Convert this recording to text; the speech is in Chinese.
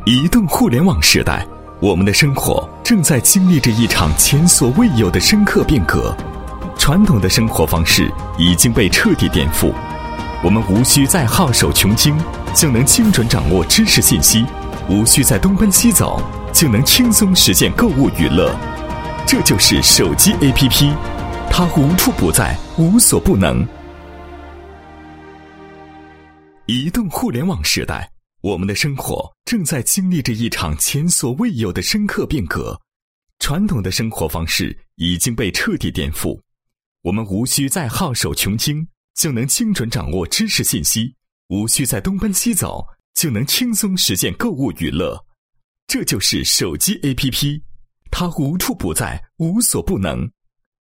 移动互联网时代，我们的生活正在经历着一场前所未有的深刻变革。传统的生活方式已经被彻底颠覆，我们无需再好手穷经，就能精准掌握知识信息，无需再东奔西走，就能轻松实现购物娱乐。这就是手机 APP， 它无处不在，无所不能。移动互联网时代，我们的生活正在经历着一场前所未有的深刻变革。传统的生活方式已经被彻底颠覆，我们无需再好手穷经，就能精准掌握知识信息，无需再东奔西走，就能轻松实现购物娱乐。这就是手机 APP， 它无处不在，无所不能。